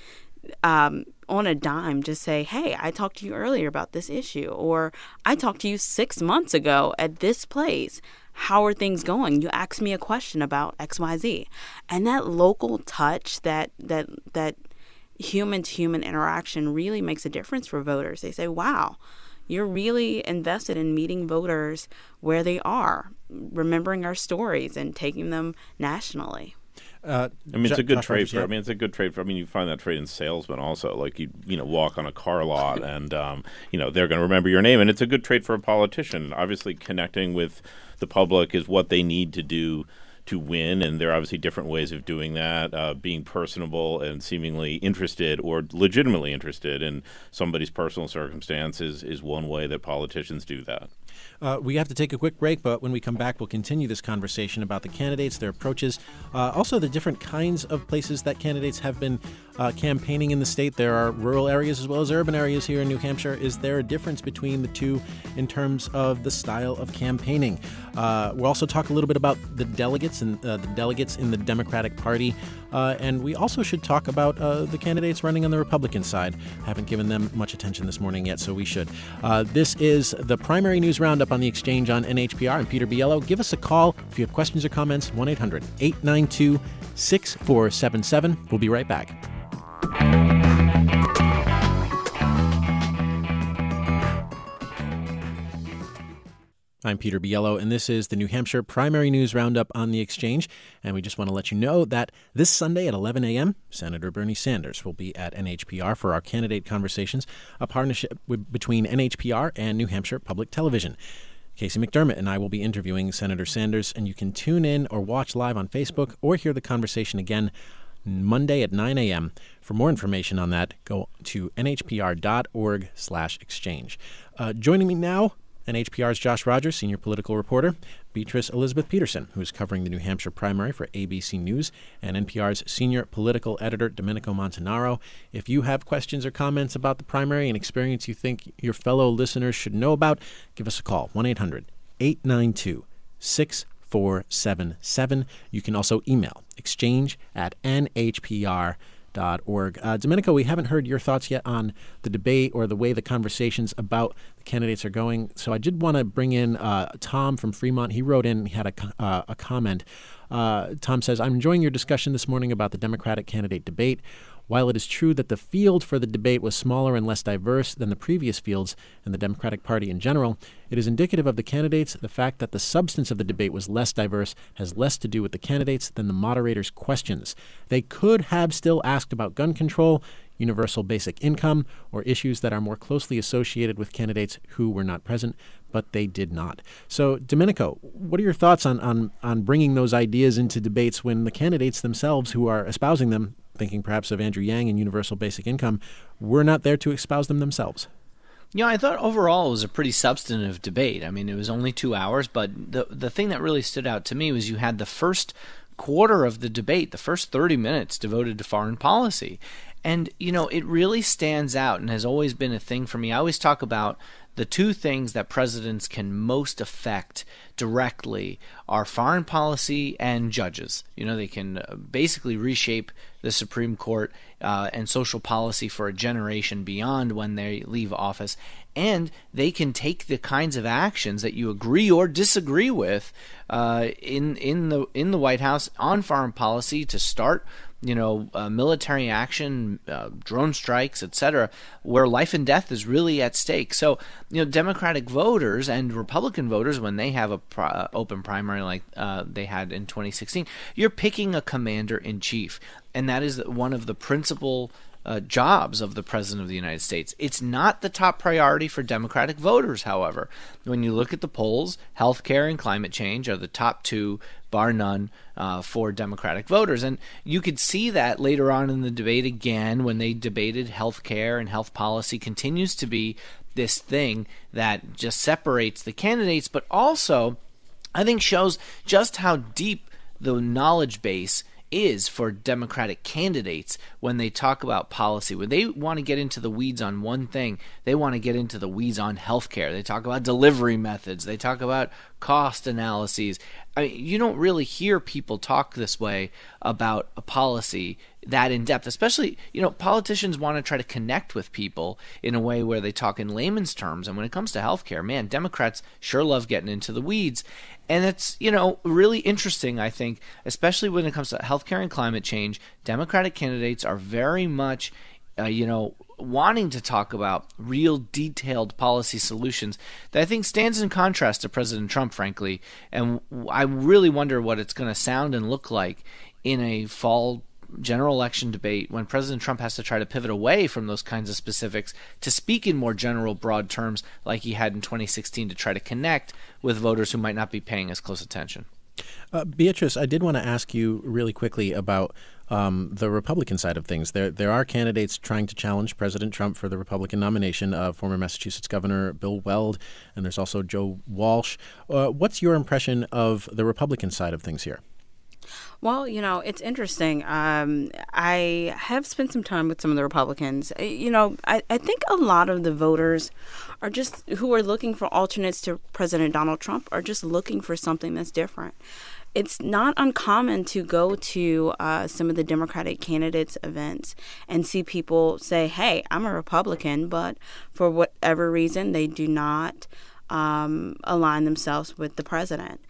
on a dime, just say, hey, I talked to you earlier about this issue, or I talked to you 6 months ago at this place. How are things going? You asked me a question about XYZ. And that local touch, that human-to-human interaction really makes a difference for voters. They say, wow, you're really invested in meeting voters where they are, remembering our stories and taking them nationally. It's a good trade for. It's a good trade for. You find that trade in salesmen also. Like you walk on a car lot, and they're going to remember your name, and it's a good trade for a politician. Obviously, connecting with the public is what they need to do to win, and there are obviously different ways of doing that. Being personable and seemingly interested or legitimately interested in somebody's personal circumstances is one way that politicians do that. We have to take a quick break, but when we come back, we'll continue this conversation about the candidates, their approaches, also the different kinds of places that candidates have been campaigning in the state. There are rural areas as well as urban areas here in New Hampshire. Is there a difference between the two in terms of the style of campaigning? We'll also talk a little bit about the delegates and the delegates in the Democratic Party. And we also should talk about the candidates running on the Republican side. Haven't given them much attention this morning yet, so we should. This is the primary news roundup on the Exchange on NHPR. I'm Peter Biello. Give us a call if you have questions or comments, 1-800-892-6477. We'll be right back. I'm Peter Biello, and this is the New Hampshire Primary News Roundup on the Exchange. And we just want to let you know that this Sunday at 11 a.m., Senator Bernie Sanders will be at NHPR for our candidate conversations, a partnership between NHPR and New Hampshire Public Television. Casey McDermott and I will be interviewing Senator Sanders, and you can tune in or watch live on Facebook or hear the conversation again Monday at 9 a.m. For more information on that, go to nhpr.org/exchange. Joining me now, NHPR's Josh Rogers, senior political reporter, Beatrice Elizabeth Peterson, who is covering the New Hampshire primary for ABC News, and NPR's senior political editor, Domenico Montanaro. If you have questions or comments about the primary and experience you think your fellow listeners should know about, give us a call, 1-800-892-6477. You can also email exchange@nhpr.org. Domenico, we haven't heard your thoughts yet on the debate or the way the conversations about the candidates are going. So I did want to bring in Tom from Fremont. He wrote in, he had a comment. Tom says, I'm enjoying your discussion this morning about the Democratic candidate debate. While it is true that the field for the debate was smaller and less diverse than the previous fields and the Democratic Party in general, it is indicative of the candidates. The fact that the substance of the debate was less diverse has less to do with the candidates than the moderators' questions. They could have still asked about gun control, universal basic income, or issues that are more closely associated with candidates who were not present, but they did not. So, Domenico, what are your thoughts on bringing those ideas into debates when the candidates themselves who are espousing them, thinking perhaps of Andrew Yang and universal basic income, were not there to espouse them themselves? I thought overall it was a pretty substantive debate. I mean, it was only 2 hours, but the thing that really stood out to me was you had the first quarter of the debate, the first 30 minutes devoted to foreign policy. And, it really stands out and has always been a thing for me. I always talk about the two things that presidents can most affect directly are foreign policy and judges. They can basically reshape the Supreme Court and social policy for a generation beyond when they leave office. And they can take the kinds of actions that you agree or disagree with in the White House on foreign policy to start military action, drone strikes, etc., where life and death is really at stake. So, Democratic voters and Republican voters, when they have a open primary like they had in 2016, you're picking a commander-in-chief. And that is one of the principal jobs of the President of the United States. It's not the top priority for Democratic voters, however. When you look at the polls, healthcare and climate change are the top two, bar none, for Democratic voters. And you could see that later on in the debate again when they debated healthcare, and health policy continues to be this thing that just separates the candidates, but also I think shows just how deep the knowledge base is for Democratic candidates when they talk about policy. When they want to get into the weeds on one thing, they want to get into the weeds on healthcare. They talk about delivery methods. They talk about cost analyses. I mean, you don't really hear people talk this way about a policy that in depth, especially, politicians want to try to connect with people in a way where they talk in layman's terms. And when it comes to healthcare, man, Democrats sure love getting into the weeds. And it's, really interesting, I think, especially when it comes to healthcare and climate change. Democratic candidates are very much, wanting to talk about real detailed policy solutions that I think stands in contrast to President Trump, frankly. And I really wonder what it's going to sound and look like in a fall general election debate when President Trump has to try to pivot away from those kinds of specifics to speak in more general, broad terms like he had in 2016 to try to connect with voters who might not be paying as close attention. Beatrice, I did want to ask you really quickly about the Republican side of things. There are candidates trying to challenge President Trump for the Republican nomination, former Massachusetts Governor Bill Weld, and there's also Joe Walsh. What's your impression of the Republican side of things here? Well, it's interesting. I have spent some time with some of the Republicans. I think a lot of the voters are just who are looking for alternates to President Donald Trump are just looking for something that's different. It's not uncommon to go to some of the Democratic candidates' events and see people say, hey, I'm a Republican, but for whatever reason, they do not align themselves with the president.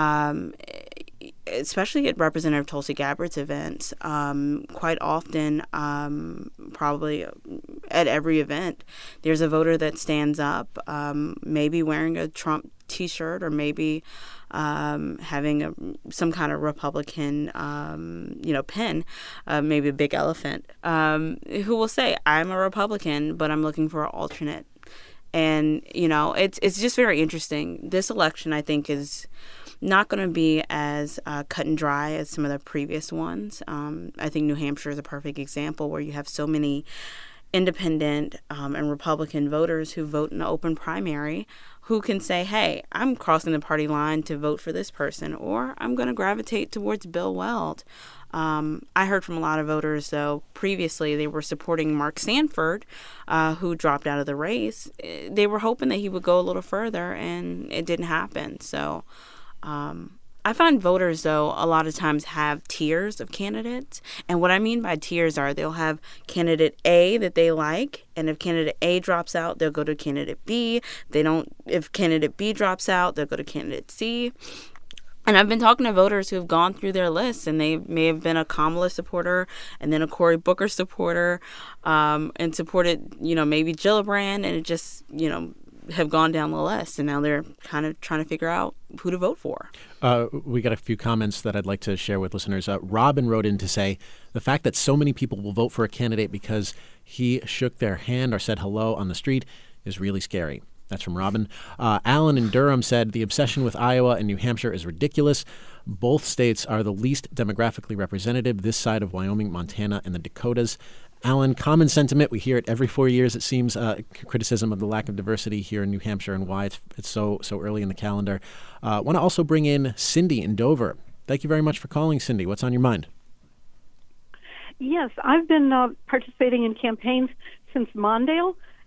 Especially at Representative Tulsi Gabbard's events, quite often, probably at every event, there's a voter that stands up, maybe wearing a Trump T-shirt or maybe having some kind of Republican, pin, maybe a big elephant, who will say, I'm a Republican, but I'm looking for an alternate. And, it's just very interesting. This election, I think, is not going to be as cut and dry as some of the previous ones. I think New Hampshire is a perfect example where you have so many independent and Republican voters who vote in an open primary who can say, hey, I'm crossing the party line to vote for this person, or I'm going to gravitate towards Bill Weld. I heard from a lot of voters, though, previously they were supporting Mark Sanford, who dropped out of the race. They were hoping that he would go a little further, and it didn't happen. So I find voters, though, a lot of times have tiers of candidates. And what I mean by tiers are they'll have candidate A that they like, and if candidate A drops out, they'll go to candidate B. If candidate B drops out, they'll go to candidate C. And I've been talking to voters who have gone through their lists, and they may have been a Kamala supporter and then a Cory Booker supporter, and supported, maybe Gillibrand, and it just, have gone down the list, and now they're kind of trying to figure out who to vote for. We got a few comments that I'd like to share with listeners. Robin wrote in to say, the fact that so many people will vote for a candidate because he shook their hand or said hello on the street is really scary. That's from Robin. Alan in Durham said, the obsession with Iowa and New Hampshire is ridiculous. Both states are the least demographically representative this side of Wyoming, Montana, and the Dakotas. Alan, common sentiment. We hear it every 4 years, it seems, criticism of the lack of diversity here in New Hampshire and why it's so early in the calendar. I want to also bring in Cindy in Dover. Thank you very much for calling, Cindy. What's on your mind? Yes, I've been participating in campaigns since Mondale,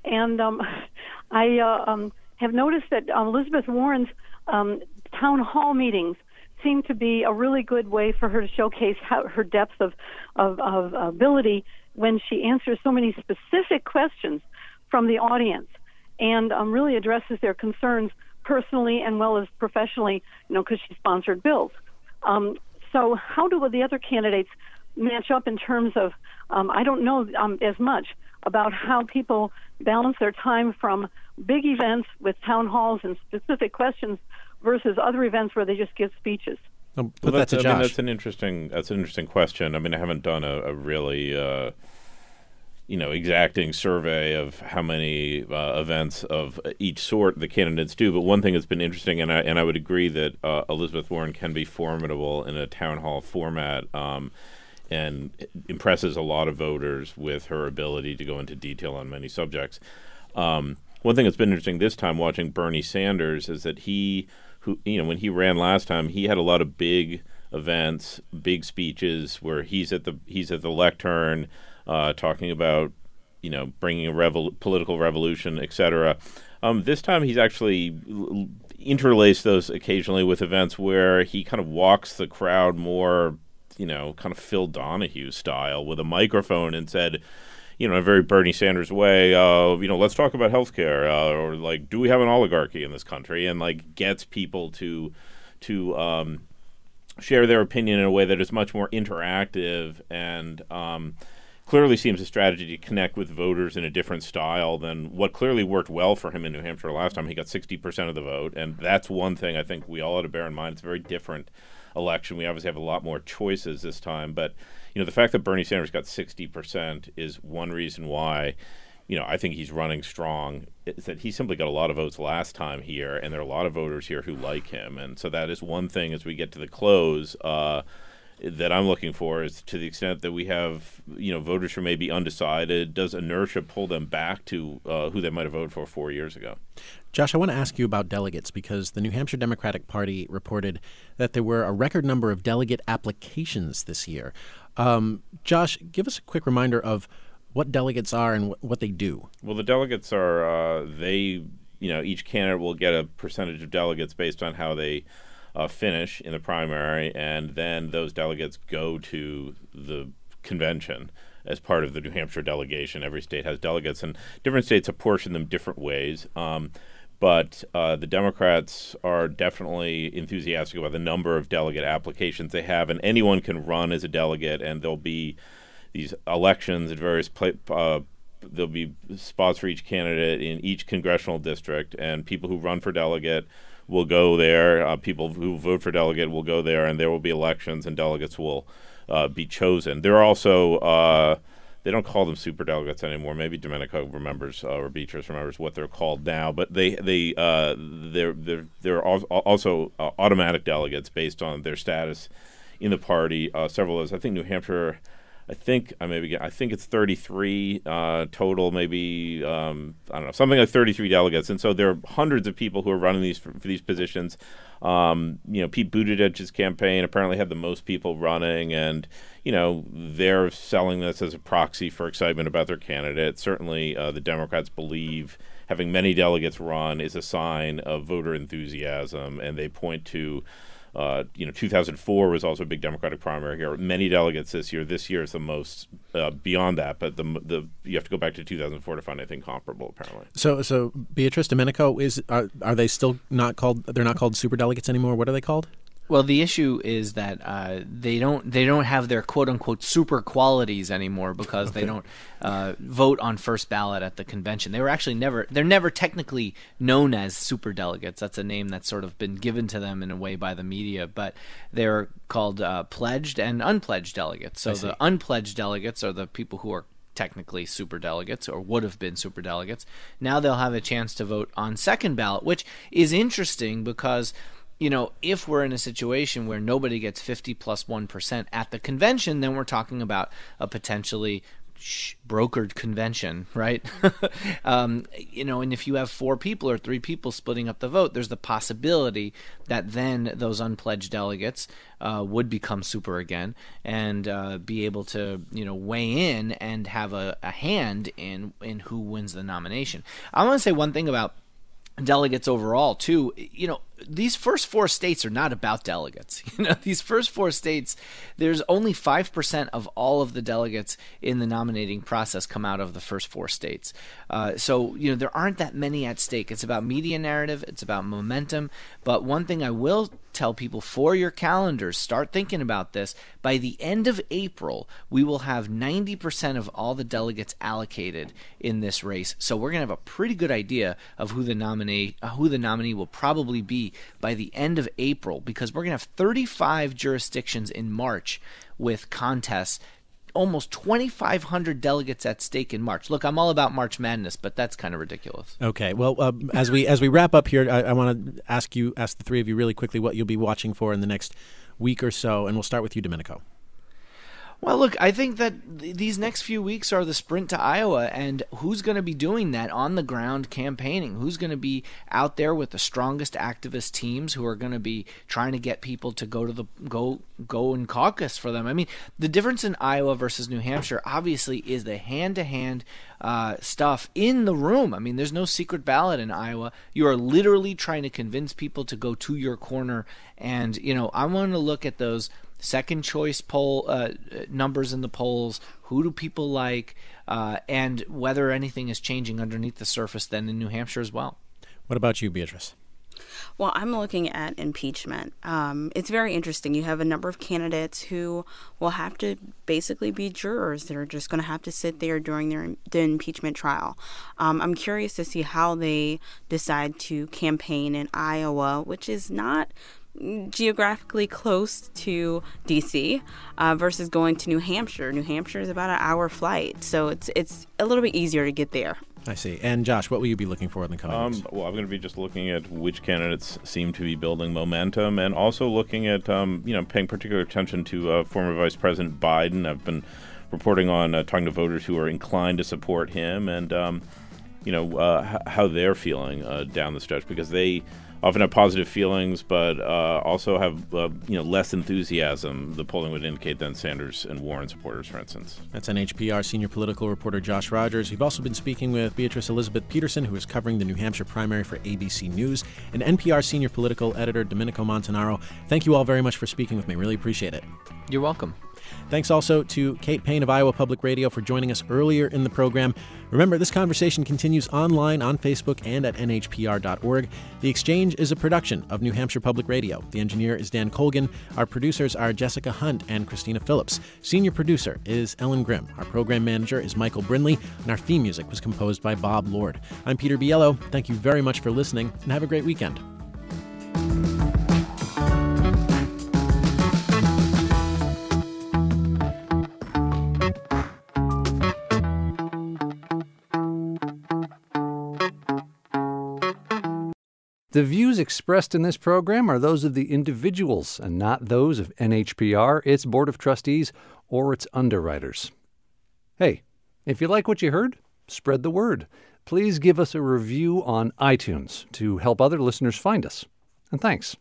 And I have noticed that Elizabeth Warren's town hall meetings seem to be a really good way for her to showcase her depth of ability when she answers so many specific questions from the audience and really addresses their concerns personally and well as professionally, because she sponsored bills. So how do the other candidates match up in terms of, I don't know as much about how people balance their time from big events with town halls and specific questions versus other events where they just give speeches. Well, that's Josh. That's an interesting question. I mean, I haven't done a really exacting survey of how many events of each sort the candidates do. But one thing that's been interesting, and I would agree that Elizabeth Warren can be formidable in a town hall format, and impresses a lot of voters with her ability to go into detail on many subjects. One thing that's been interesting this time watching Bernie Sanders is that when he ran last time, he had a lot of big events, big speeches where he's at the lectern, talking about bringing a political revolution, etc. This time he's actually interlaced those occasionally with events where he kind of walks the crowd more, kind of Phil Donahue style with a microphone and said, in a very Bernie Sanders way, let's talk about healthcare, or like, do we have an oligarchy in this country? And like gets people to share their opinion in a way that is much more interactive and clearly seems a strategy to connect with voters in a different style than what clearly worked well for him in New Hampshire last time. He got 60% of the vote, and that's one thing I think we all ought to bear in mind. It's a very different election. We obviously have a lot more choices this time, but the fact that Bernie Sanders got 60% is one reason why, I think he's running strong. Is that he simply got a lot of votes last time here, and there are a lot of voters here who like him, and so that is one thing as we get to the close that I'm looking for, is to the extent that we have, voters who may be undecided, does inertia pull them back to who they might have voted for 4 years ago? Josh, I want to ask you about delegates because the New Hampshire Democratic Party reported that there were a record number of delegate applications this year. Josh, give us a quick reminder of what delegates are and what they do. Well, the delegates are, each candidate will get a percentage of delegates based on how they finish in the primary, and then those delegates go to the convention as part of the New Hampshire delegation. Every state has delegates, and different states apportion them different ways. But the Democrats are definitely enthusiastic about the number of delegate applications they have, and anyone can run as a delegate, and there'll be these elections at various there'll be spots for each candidate in each congressional district, and people who run for delegate will go there. People who vote for delegate will go there, and there will be elections, and delegates will be chosen. There are also they don't call them super delegates anymore. Maybe Domenico remembers or Beatrice remembers what they're called now. But they're also automatic delegates based on their status in the party. Several of those, I think New Hampshire. I think it's 33 total, maybe I don't know, something like 33 delegates, and so there are hundreds of people who are running for these positions. Pete Buttigieg's campaign apparently had the most people running, and they're selling this as a proxy for excitement about their candidate. Certainly, the Democrats believe having many delegates run is a sign of voter enthusiasm, and they point to. 2004 was also a big Democratic primary here. Many delegates this year. This year is the most beyond that, but you have to go back to 2004 to find anything comparable, apparently. So Beatrice, Domenico, are they still not called? They're not called super delegates anymore. What are they called? Well, the issue is that they don't have their quote unquote super qualities anymore because they don't vote on first ballot at the convention. They were actually they're never technically known as super delegates. That's a name that's sort of been given to them in a way by the media, but they're called pledged and unpledged delegates. So the unpledged delegates are the people who are technically super delegates or would have been super delegates. Now they'll have a chance to vote on second ballot, which is interesting because if we're in a situation where nobody gets 50 plus 1% at the convention, then we're talking about a potentially brokered convention, right? And if you have 4 people or 3 people splitting up the vote, there's the possibility that then those unpledged delegates would become super again and be able to, weigh in and have a hand in who wins the nomination. I want to say one thing about delegates overall too. These first 4 states are not about delegates. These first 4 states, there's only 5% of all of the delegates in the nominating process come out of the first 4 states. So there aren't that many at stake. It's about media narrative. It's about momentum. But one thing I will tell people, for your calendars, start thinking about this. By the end of April, we will have 90% of all the delegates allocated in this race. So we're going to have a pretty good idea of who the nominee will probably be by the end of April, because we're going to have 35 jurisdictions in March with contests, almost 2,500 delegates at stake in March. Look, I'm all about March Madness, but that's kind of ridiculous. Okay, well, as we wrap up here, I want to ask the 3 of you really quickly what you'll be watching for in the next week or so, and we'll start with you, Domenico. Well, look, I think that these next few weeks are the sprint to Iowa, and who's going to be doing that on the ground campaigning? Who's going to be out there with the strongest activist teams who are going to be trying to get people to go and caucus for them? I mean, the difference in Iowa versus New Hampshire obviously is the hand-to-hand stuff in the room. I mean, there's no secret ballot in Iowa. You are literally trying to convince people to go to your corner, and I want to look at those second choice poll numbers in the polls. Who do people like, and whether anything is changing underneath the surface then in New Hampshire as well. What about you, Beatrice? Well, I'm looking at impeachment. It's very interesting. You have a number of candidates who will have to basically be jurors. They're just going to have to sit there during the impeachment trial. I'm curious to see how they decide to campaign in Iowa, which is not geographically close to D.C. Versus going to New Hampshire. New Hampshire is about an hour flight, so it's a little bit easier to get there. I see. And Josh, what will you be looking for in the coming weeks? Well, I'm going to be just looking at which candidates seem to be building momentum, and also looking at paying particular attention to former Vice President Biden. I've been reporting on talking to voters who are inclined to support him, and how they're feeling down the stretch, because they often have positive feelings, but also have less enthusiasm, the polling would indicate, than Sanders and Warren supporters, for instance. That's NHPR senior political reporter Josh Rogers. We've also been speaking with Beatrice Elizabeth Peterson, who is covering the New Hampshire primary for ABC News, and NPR senior political editor Domenico Montanaro. Thank you all very much for speaking with me. Really appreciate it. You're welcome. Thanks also to Kate Payne of Iowa Public Radio for joining us earlier in the program. Remember, this conversation continues online on Facebook and at nhpr.org. The Exchange is a production of New Hampshire Public Radio. The engineer is Dan Colgan. Our producers are Jessica Hunt and Christina Phillips. Senior producer is Ellen Grimm. Our program manager is Michael Brindley, and our theme music was composed by Bob Lord. I'm Peter Biello. Thank you very much for listening, and have a great weekend. The views expressed in this program are those of the individuals and not those of NHPR, its Board of Trustees, or its underwriters. Hey, if you like what you heard, spread the word. Please give us a review on iTunes to help other listeners find us. And thanks.